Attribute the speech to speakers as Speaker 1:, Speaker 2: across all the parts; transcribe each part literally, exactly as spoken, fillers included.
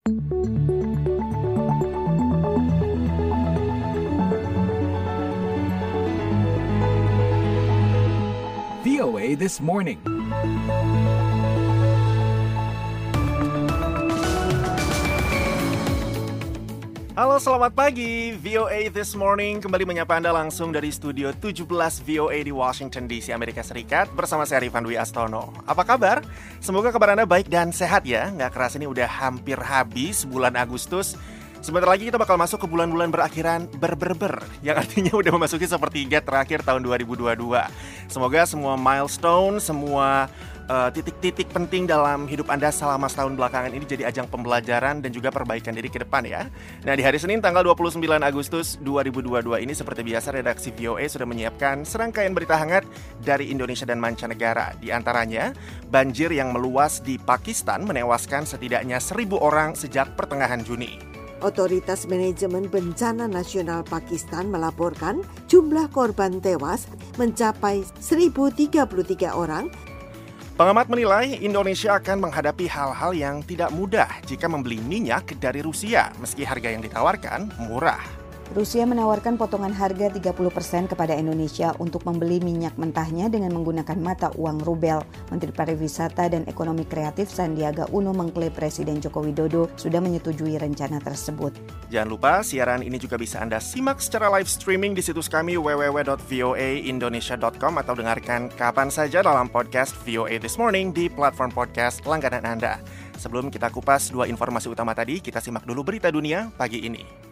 Speaker 1: V O A This Morning.
Speaker 2: Halo, selamat pagi. V O A This Morning kembali menyapa Anda langsung dari studio tujuh belas V O A di Washington D C, Amerika Serikat. Bersama saya Rifan Dwi Astono. Apa kabar? Semoga kabar Anda baik dan sehat ya. Nggak kerasa ini udah hampir habis bulan Agustus. Sebentar lagi kita bakal masuk ke bulan-bulan berakhiran ber-ber-ber, yang artinya udah memasuki sepertiga terakhir tahun dua ribu dua puluh dua. Semoga semua milestone, semua uh, titik-titik penting dalam hidup Anda selama setahun belakangan ini jadi ajang pembelajaran dan juga perbaikan diri ke depan ya. Nah, di hari Senin tanggal dua puluh sembilan Agustus dua ribu dua puluh dua ini seperti biasa redaksi V O A sudah menyiapkan serangkaian berita hangat dari Indonesia dan mancanegara. Di antaranya, banjir yang meluas di Pakistan menewaskan setidaknya seribu orang sejak pertengahan Juni.
Speaker 3: Otoritas Manajemen Bencana Nasional Pakistan melaporkan jumlah korban tewas mencapai seribu tiga puluh tiga orang.
Speaker 2: Pengamat menilai Indonesia akan menghadapi hal-hal yang tidak mudah jika membeli minyak dari Rusia, meski harga yang ditawarkan murah.
Speaker 4: Rusia menawarkan potongan harga tiga puluh persen kepada Indonesia untuk membeli minyak mentahnya dengan menggunakan mata uang rubel. Menteri Pariwisata dan Ekonomi Kreatif Sandiaga Uno mengklaim Presiden Joko Widodo sudah menyetujui rencana tersebut.
Speaker 2: Jangan lupa, siaran ini juga bisa Anda simak secara live streaming di situs kami w w w dot v o a indonesia dot com atau dengarkan kapan saja dalam podcast V O A This Morning di platform podcast langganan Anda. Sebelum kita kupas dua informasi utama tadi, kita simak dulu berita dunia pagi ini.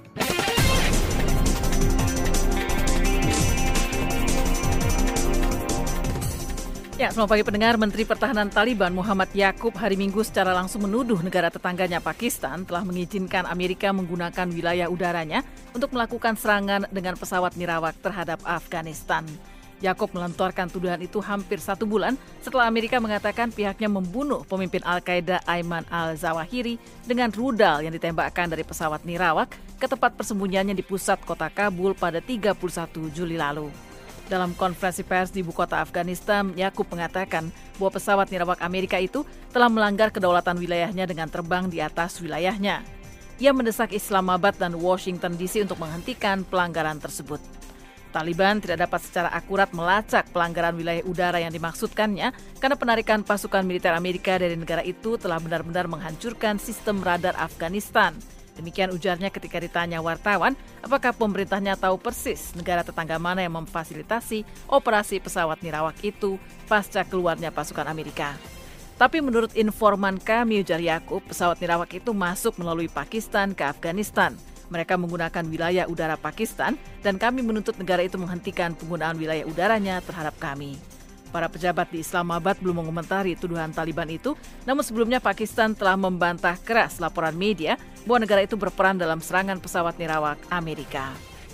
Speaker 5: Ya, selamat pagi pendengar. Menteri Pertahanan Taliban Muhammad Yaqub hari Minggu secara langsung menuduh negara tetangganya Pakistan telah mengizinkan Amerika menggunakan wilayah udaranya untuk melakukan serangan dengan pesawat nirawak terhadap Afghanistan. Yaqub melontarkan tuduhan itu hampir satu bulan setelah Amerika mengatakan pihaknya membunuh pemimpin Al-Qaeda Ayman al-Zawahiri dengan rudal yang ditembakkan dari pesawat nirawak ke tempat persembunyiannya di pusat kota Kabul pada tiga puluh satu Juli lalu. Dalam konferensi pers di ibu kota Afghanistan, Yaqub mengatakan bahwa pesawat nirawak Amerika itu telah melanggar kedaulatan wilayahnya dengan terbang di atas wilayahnya. Ia mendesak Islamabad dan Washington D C untuk menghentikan pelanggaran tersebut. Taliban tidak dapat secara akurat melacak pelanggaran wilayah udara yang dimaksudkannya karena penarikan pasukan militer Amerika dari negara itu telah benar-benar menghancurkan sistem radar Afghanistan. Demikian ujarnya ketika ditanya wartawan apakah pemerintahnya tahu persis negara tetangga mana yang memfasilitasi operasi pesawat nirawak itu pasca keluarnya pasukan Amerika. Tapi menurut informan kami, ujar Yaqub, pesawat nirawak itu masuk melalui Pakistan ke Afghanistan. Mereka menggunakan wilayah udara Pakistan dan kami menuntut negara itu menghentikan penggunaan wilayah udaranya terhadap kami. Para pejabat di Islamabad belum mengomentari tuduhan Taliban itu, namun sebelumnya Pakistan telah membantah keras laporan media bahwa negara itu berperan dalam serangan pesawat nirawak Amerika.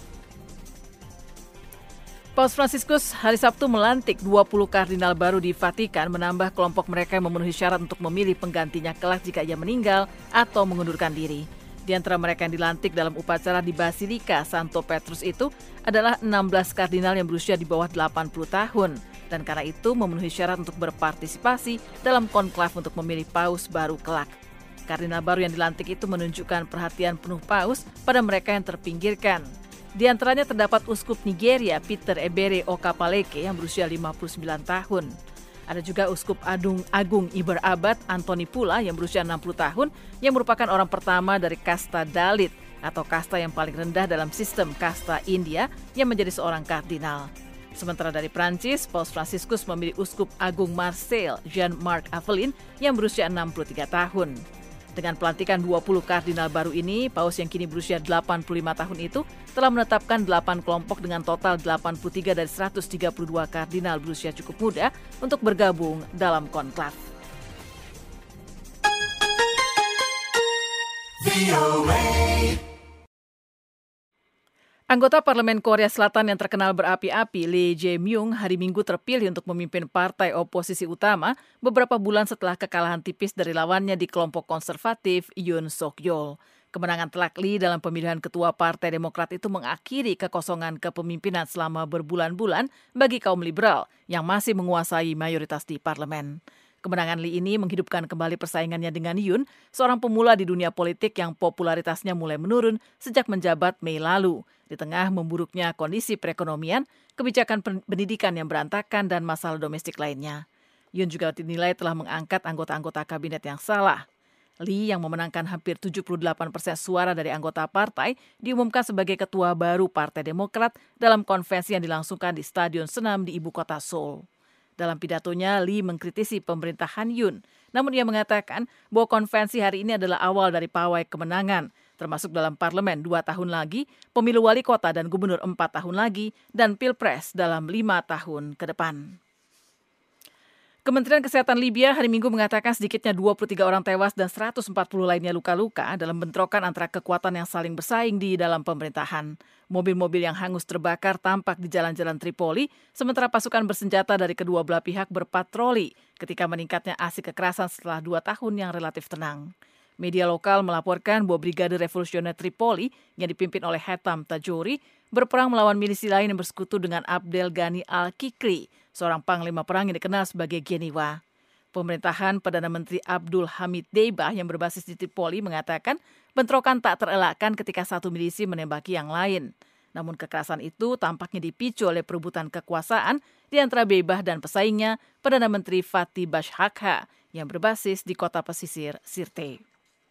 Speaker 5: Paus Fransiskus hari Sabtu melantik dua puluh kardinal baru di Vatikan, menambah kelompok mereka yang memenuhi syarat untuk memilih penggantinya kelak jika ia meninggal atau mengundurkan diri. Di antara mereka yang dilantik dalam upacara di Basilika Santo Petrus itu adalah enam belas kardinal yang berusia di bawah delapan puluh tahun. Dan karena itu memenuhi syarat untuk berpartisipasi dalam konklav untuk memilih paus baru kelak. Kardinal baru yang dilantik itu menunjukkan perhatian penuh paus pada mereka yang terpinggirkan. Di antaranya terdapat uskup Nigeria Peter Ebere Okapaleke yang berusia lima puluh sembilan tahun. Ada juga uskup Agung, Agung Iber Abad Antoni Pula yang berusia enam puluh tahun yang merupakan orang pertama dari kasta Dalit atau kasta yang paling rendah dalam sistem kasta India yang menjadi seorang kardinal. Sementara dari Prancis, Paus Fransiskus memilih uskup Agung Marseille Jean-Marc Avelin yang berusia enam puluh tiga tahun. Dengan pelantikan dua puluh kardinal baru ini, Paus yang kini berusia delapan puluh lima tahun itu telah menetapkan delapan kelompok dengan total delapan puluh tiga dari seratus tiga puluh dua kardinal berusia cukup muda untuk bergabung dalam konklav. Anggota Parlemen Korea Selatan yang terkenal berapi-api, Lee Jae-myung, hari Minggu terpilih untuk memimpin partai oposisi utama beberapa bulan setelah kekalahan tipis dari lawannya di kelompok konservatif Yoon Suk-yeol. Kemenangan telak Lee dalam pemilihan ketua Partai Demokrat itu mengakhiri kekosongan kepemimpinan selama berbulan-bulan bagi kaum liberal yang masih menguasai mayoritas di parlemen. Kemenangan Lee ini menghidupkan kembali persaingannya dengan Yoon, seorang pemula di dunia politik yang popularitasnya mulai menurun sejak menjabat Mei lalu. Di tengah memburuknya kondisi perekonomian, kebijakan pendidikan yang berantakan, dan masalah domestik lainnya. Yoon juga dinilai telah mengangkat anggota-anggota kabinet yang salah. Lee yang memenangkan hampir tujuh puluh delapan persen suara dari anggota partai diumumkan sebagai ketua baru Partai Demokrat dalam konvensi yang dilangsungkan di Stadion Senam di ibu kota Seoul. Dalam pidatonya, Lee mengkritisi pemerintahan Yoon. Namun ia mengatakan bahwa konvensi hari ini adalah awal dari pawai kemenangan, termasuk dalam parlemen dua tahun lagi, pemilu wali kota dan gubernur empat tahun lagi, dan pilpres dalam lima tahun ke depan. Kementerian Kesehatan Libya hari Minggu mengatakan sedikitnya dua puluh tiga orang tewas dan seratus empat puluh lainnya luka-luka dalam bentrokan antara kekuatan yang saling bersaing di dalam pemerintahan. Mobil-mobil yang hangus terbakar tampak di jalan-jalan Tripoli, sementara pasukan bersenjata dari kedua belah pihak berpatroli ketika meningkatnya aksi kekerasan setelah dua tahun yang relatif tenang. Media lokal melaporkan bahwa Brigade Revolusioner Tripoli yang dipimpin oleh Haitham Tajouri berperang melawan milisi lain yang bersekutu dengan Abdel Ghani Al-Kikri, seorang panglima perang yang dikenal sebagai Geniwa. Pemerintahan Perdana Menteri Abdul Hamid Dbeibah yang berbasis di Tripoli mengatakan bentrokan tak terelakkan ketika satu milisi menembaki yang lain. Namun kekerasan itu tampaknya dipicu oleh perebutan kekuasaan di antara Dbeibah dan pesaingnya Perdana Menteri Fatih Bashagha yang berbasis di kota pesisir Sirte.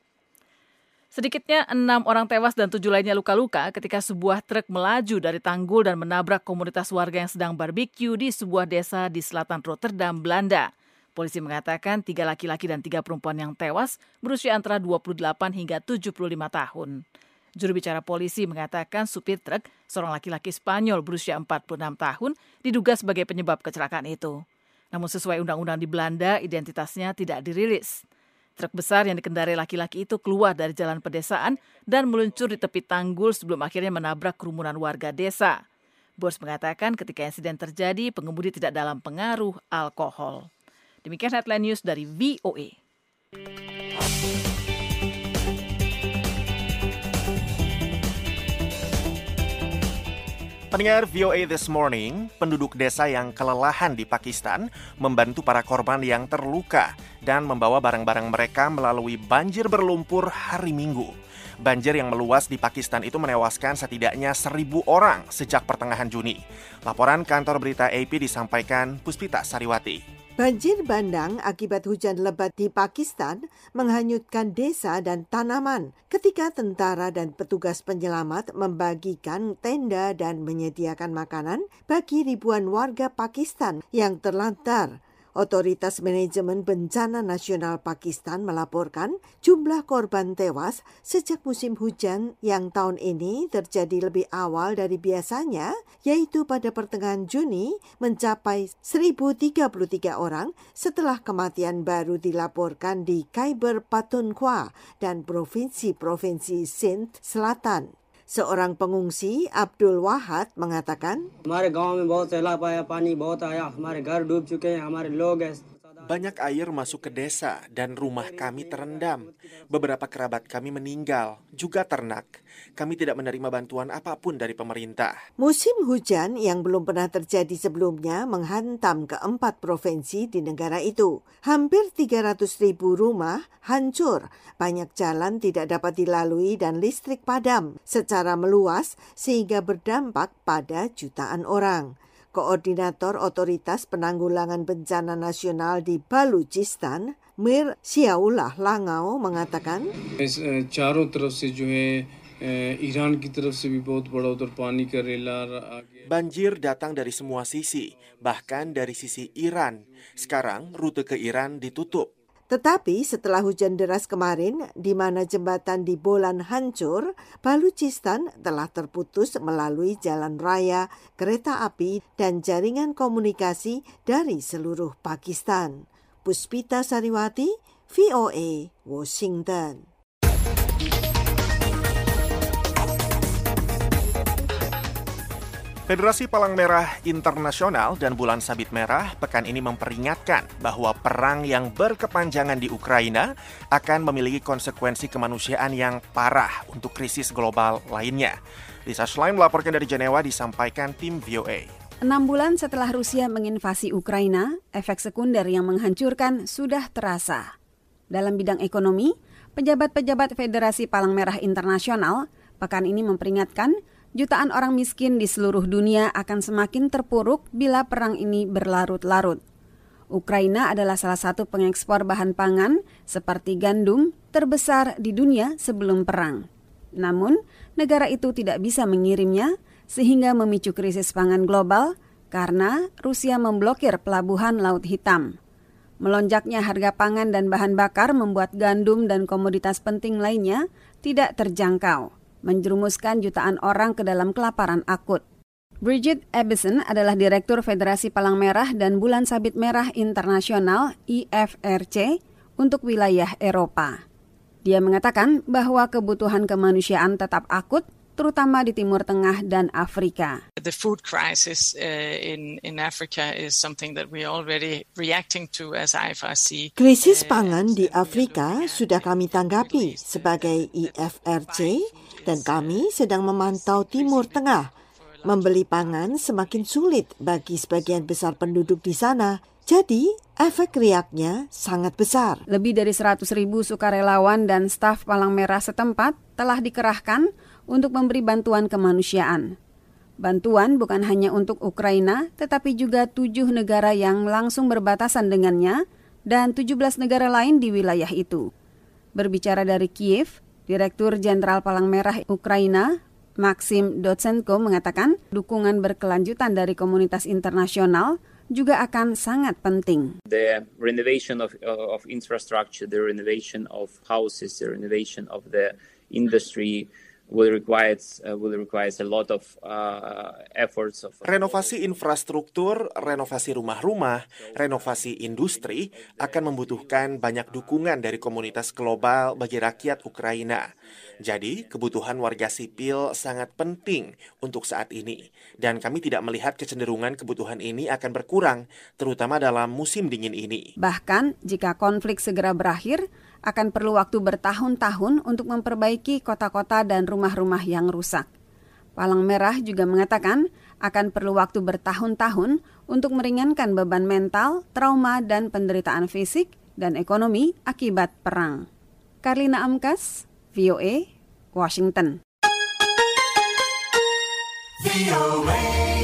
Speaker 5: Sedikitnya enam orang tewas dan tujuh lainnya luka-luka ketika sebuah truk melaju dari tanggul dan menabrak komunitas warga yang sedang barbeque di sebuah desa di selatan Rotterdam, Belanda. Polisi mengatakan tiga laki-laki dan tiga perempuan yang tewas berusia antara dua puluh delapan hingga tujuh puluh lima tahun. Juru bicara polisi mengatakan supir truk, seorang laki-laki Spanyol berusia empat puluh enam tahun, diduga sebagai penyebab kecelakaan itu. Namun sesuai undang-undang di Belanda, identitasnya tidak dirilis. Truk besar yang dikendarai laki-laki itu keluar dari jalan pedesaan dan meluncur di tepi tanggul sebelum akhirnya menabrak kerumunan warga desa. Bos mengatakan ketika insiden terjadi, pengemudi tidak dalam pengaruh alkohol. Demikian headline news dari V O A.
Speaker 2: Pendengar V O A This Morning, penduduk desa yang kelelahan di Pakistan membantu para korban yang terluka dan membawa barang-barang mereka melalui banjir berlumpur hari Minggu. Banjir yang meluas di Pakistan itu menewaskan setidaknya seribu orang sejak pertengahan Juni. Laporan kantor berita A P disampaikan Puspita Sariwati.
Speaker 3: Banjir bandang akibat hujan lebat di Pakistan menghanyutkan desa dan tanaman ketika tentara dan petugas penyelamat membagikan tenda dan menyediakan makanan bagi ribuan warga Pakistan yang terlantar. Otoritas Manajemen Bencana Nasional Pakistan melaporkan jumlah korban tewas sejak musim hujan yang tahun ini terjadi lebih awal dari biasanya, yaitu pada pertengahan Juni mencapai seribu tiga puluh tiga orang setelah kematian baru dilaporkan di Khyber Pakhtunkhwa dan provinsi-provinsi Sindh Selatan. Seorang pengungsi, Abdul Wahad, mengatakan,
Speaker 2: banyak air masuk ke desa dan rumah kami terendam. Beberapa kerabat kami meninggal, juga ternak. Kami tidak menerima bantuan apapun dari pemerintah.
Speaker 3: Musim hujan yang belum pernah terjadi sebelumnya menghantam keempat provinsi di negara itu. Hampir tiga ratus ribu rumah hancur, banyak jalan tidak dapat dilalui dan listrik padam secara meluas sehingga berdampak pada jutaan orang. Koordinator Otoritas Penanggulangan Bencana Nasional di Baluchistan, Mir Siaullah Langau, mengatakan,
Speaker 2: banjir datang dari semua sisi, bahkan dari sisi Iran. Sekarang rute ke Iran ditutup.
Speaker 3: Tetapi setelah hujan deras kemarin, di mana jembatan di Bolan hancur, Baluchistan telah terputus melalui jalan raya, kereta api, dan jaringan komunikasi dari seluruh Pakistan. Puspita Sariwati, V O A, Washington.
Speaker 2: Federasi Palang Merah Internasional dan Bulan Sabit Merah pekan ini memperingatkan bahwa perang yang berkepanjangan di Ukraina akan memiliki konsekuensi kemanusiaan yang parah untuk krisis global lainnya. Lisa Schlein melaporkan dari Jenewa, disampaikan tim V O A.
Speaker 6: Enam bulan setelah Rusia menginvasi Ukraina, efek sekunder yang menghancurkan sudah terasa. Dalam bidang ekonomi, pejabat-pejabat Federasi Palang Merah Internasional pekan ini memperingatkan jutaan orang miskin di seluruh dunia akan semakin terpuruk bila perang ini berlarut-larut. Ukraina adalah salah satu pengekspor bahan pangan seperti gandum terbesar di dunia sebelum perang. Namun, negara itu tidak bisa mengirimnya sehingga memicu krisis pangan global karena Rusia memblokir pelabuhan Laut Hitam. Melonjaknya harga pangan dan bahan bakar membuat gandum dan komoditas penting lainnya tidak terjangkau, menjerumuskan jutaan orang ke dalam kelaparan akut. Bridget Ebbison adalah Direktur Federasi Palang Merah dan Bulan Sabit Merah Internasional I F R C untuk wilayah Eropa. Dia mengatakan bahwa kebutuhan kemanusiaan tetap akut, terutama di Timur Tengah dan Afrika.
Speaker 7: The food crisis uh, in in Africa is something that we are already reacting to as I F R C.
Speaker 3: Krisis pangan di Afrika sudah kami tanggapi sebagai I F R C dan kami sedang memantau Timur Tengah. Membeli pangan semakin sulit bagi sebagian besar penduduk di sana. Jadi, efek riaknya sangat besar.
Speaker 6: Lebih dari seratus ribu sukarelawan dan staf Palang Merah setempat telah dikerahkan untuk memberi bantuan kemanusiaan. Bantuan bukan hanya untuk Ukraina, tetapi juga tujuh negara yang langsung berbatasan dengannya dan tujuh belas negara lain di wilayah itu. Berbicara dari Kiev, Direktur Jenderal Palang Merah Ukraina, Maxim Dotsenko mengatakan dukungan berkelanjutan dari komunitas internasional juga akan sangat penting.
Speaker 8: The renovation of of infrastructure, the renovation of houses, the renovation of the industry will require uh, will require a lot of uh, efforts of
Speaker 2: renovasi infrastruktur, renovasi rumah-rumah, renovasi industri akan membutuhkan banyak dukungan dari komunitas global bagi rakyat Ukraina. Jadi, kebutuhan warga sipil sangat penting untuk saat ini dan kami tidak melihat kecenderungan kebutuhan ini akan berkurang, terutama dalam musim dingin ini.
Speaker 6: Bahkan, jika konflik segera berakhir, akan perlu waktu bertahun-tahun untuk memperbaiki kota-kota dan rumah-rumah yang rusak. Palang Merah juga mengatakan akan perlu waktu bertahun-tahun untuk meringankan beban mental, trauma, dan penderitaan fisik dan ekonomi akibat perang. Karlina Amkas, V O A, Washington. V O A.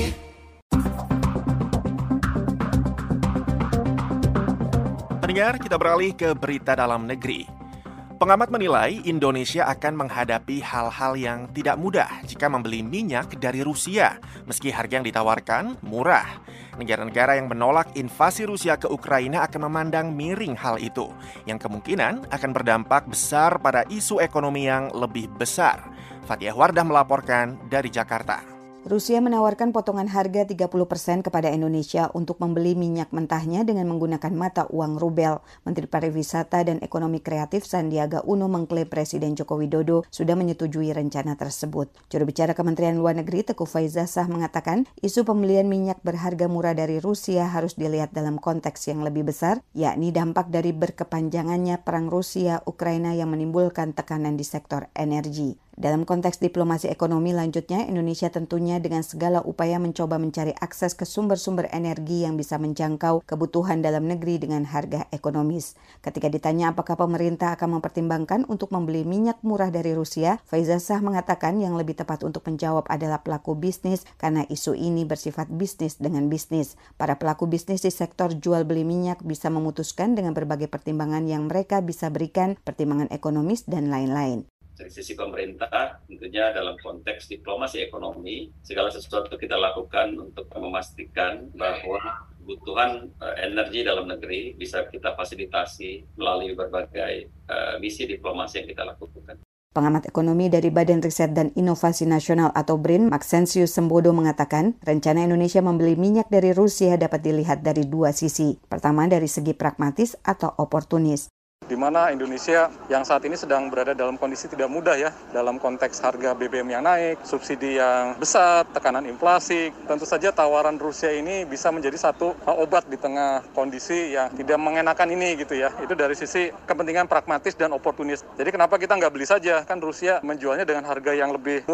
Speaker 2: Pendengar, kita beralih ke berita dalam negeri. Pengamat menilai Indonesia akan menghadapi hal-hal yang tidak mudah jika membeli minyak dari Rusia, meski harga yang ditawarkan murah. Negara-negara yang menolak invasi Rusia ke Ukraina akan memandang miring hal itu, yang kemungkinan akan berdampak besar pada isu ekonomi yang lebih besar. Fathiyah Wardah melaporkan dari Jakarta.
Speaker 4: Rusia menawarkan potongan harga tiga puluh persen kepada Indonesia untuk membeli minyak mentahnya dengan menggunakan mata uang rubel. Menteri Pariwisata dan Ekonomi Kreatif Sandiaga Uno mengklaim Presiden Joko Widodo sudah menyetujui rencana tersebut. Juru bicara Kementerian Luar Negeri Teuku Faizasyah mengatakan isu pembelian minyak berharga murah dari Rusia harus dilihat dalam konteks yang lebih besar, yakni dampak dari berkepanjangannya perang Rusia-Ukraina yang menimbulkan tekanan di sektor energi. Dalam konteks diplomasi ekonomi lanjutnya, Indonesia tentunya dengan segala upaya mencoba mencari akses ke sumber-sumber energi yang bisa menjangkau kebutuhan dalam negeri dengan harga ekonomis. Ketika ditanya apakah pemerintah akan mempertimbangkan untuk membeli minyak murah dari Rusia, Faizasyah mengatakan yang lebih tepat untuk menjawab adalah pelaku bisnis karena isu ini bersifat bisnis dengan bisnis. Para pelaku bisnis di sektor jual beli minyak bisa memutuskan dengan berbagai pertimbangan yang mereka bisa berikan, pertimbangan ekonomis dan lain-lain.
Speaker 9: Dari sisi pemerintah, tentunya dalam konteks diplomasi ekonomi, segala sesuatu kita lakukan untuk memastikan bahwa kebutuhan uh, energi dalam negeri bisa kita fasilitasi melalui berbagai uh, misi diplomasi yang kita lakukan.
Speaker 4: Pengamat ekonomi dari Badan Riset dan Inovasi Nasional atau B R I N, Maxensius Sembodo mengatakan, rencana Indonesia membeli minyak dari Rusia dapat dilihat dari dua sisi. Pertama, dari segi pragmatis atau oportunis.
Speaker 10: Di mana Indonesia yang saat ini sedang berada dalam kondisi tidak mudah ya, dalam konteks harga B B M yang naik, subsidi yang besar, tekanan inflasi. Tentu saja tawaran Rusia ini bisa menjadi satu obat di tengah kondisi yang tidak mengenakan ini gitu ya. Itu dari sisi kepentingan pragmatis dan oportunis. Jadi kenapa kita nggak beli saja? Kan Rusia menjualnya dengan harga yang lebih murah.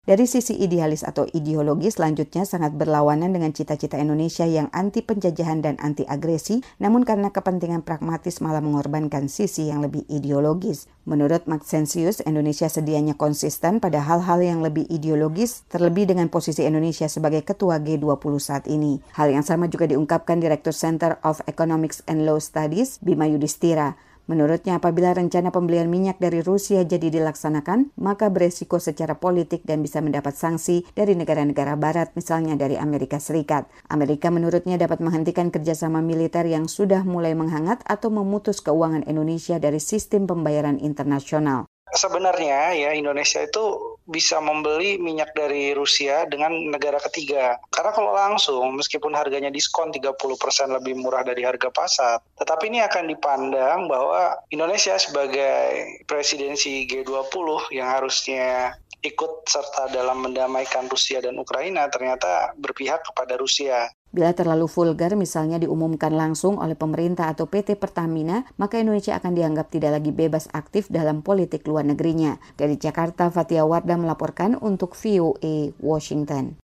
Speaker 4: Dari sisi idealis atau ideologi, selanjutnya sangat berlawanan dengan cita-cita Indonesia yang anti penjajahan dan anti agresi, namun karena kepentingan pragmatis malah mengorbankan sisi yang lebih ideologis. Menurut Maxensius, Indonesia sedianya konsisten pada hal-hal yang lebih ideologis, terlebih dengan posisi Indonesia sebagai ketua G dua puluh saat ini. Hal yang sama juga diungkapkan Direktur Center of Economics and Law Studies, Bima Yudhistira. Menurutnya, apabila rencana pembelian minyak dari Rusia jadi dilaksanakan, maka beresiko secara politik dan bisa mendapat sanksi dari negara-negara barat, misalnya dari Amerika Serikat. Amerika menurutnya dapat menghentikan kerjasama militer yang sudah mulai menghangat atau memutus keuangan Indonesia dari sistem pembayaran internasional.
Speaker 11: Sebenarnya ya Indonesia itu bisa membeli minyak dari Rusia dengan negara ketiga. Karena kalau langsung, meskipun harganya diskon tiga puluh persen lebih murah dari harga pasar, tetapi ini akan dipandang bahwa Indonesia sebagai presidensi G dua puluh yang harusnya ikut serta dalam mendamaikan Rusia dan Ukraina ternyata berpihak kepada Rusia.
Speaker 4: Bila terlalu vulgar misalnya diumumkan langsung oleh pemerintah atau P T Pertamina, maka Indonesia akan dianggap tidak lagi bebas aktif dalam politik luar negerinya. Dari Jakarta, Fatia Wardah melaporkan untuk V O A Washington.